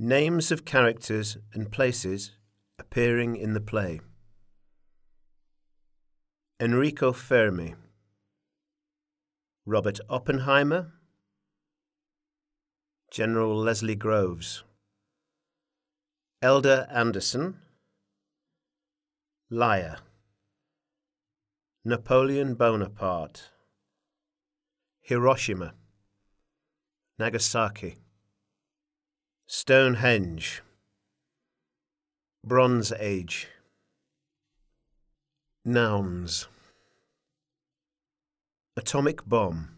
Names of characters and places appearing in the play. Enrico Fermi, Robert Oppenheimer, General Leslie Groves, Elder Anderson, Liar, Napoleon Bonaparte, Hiroshima, Nagasaki, Stonehenge, Bronze Age. Nouns: atomic bomb,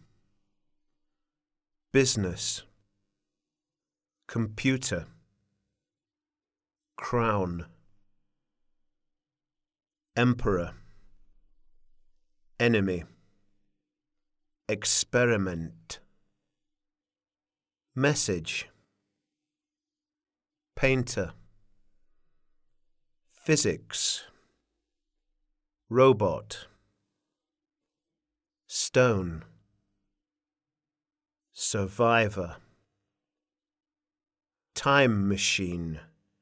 business, computer, crown, emperor, enemy, experiment, message, painter, physics, robot, stone, survivor, time machine,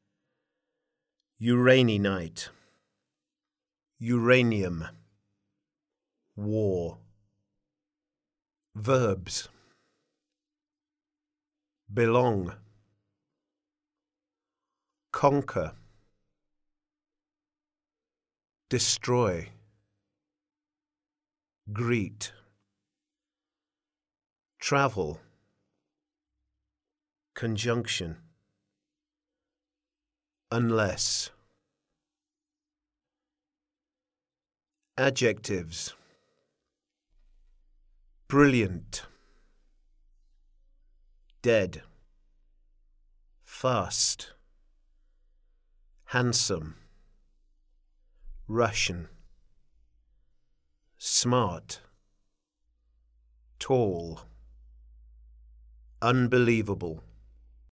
uraninite, uranium, war. Verbs: belong, conquer, destroy, greet, travel, conjunction, unless. Adjectives: brilliant, dead, fast, handsome, Russian, smart, tall, unbelievable.